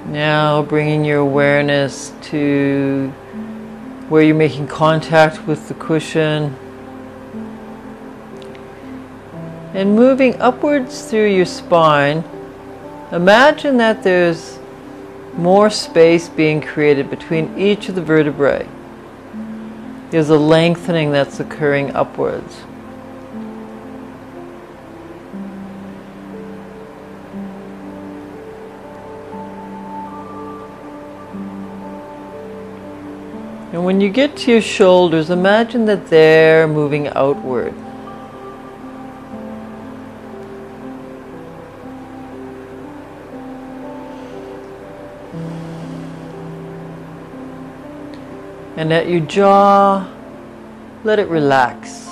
Now bringing your awareness to where you're making contact with the cushion and moving upwards through your spine. Imagine that there's more space being created between each of the vertebrae. There's a lengthening that's occurring upwards. And when you get to your shoulders, imagine that they're moving outward. And at your jaw, let it relax.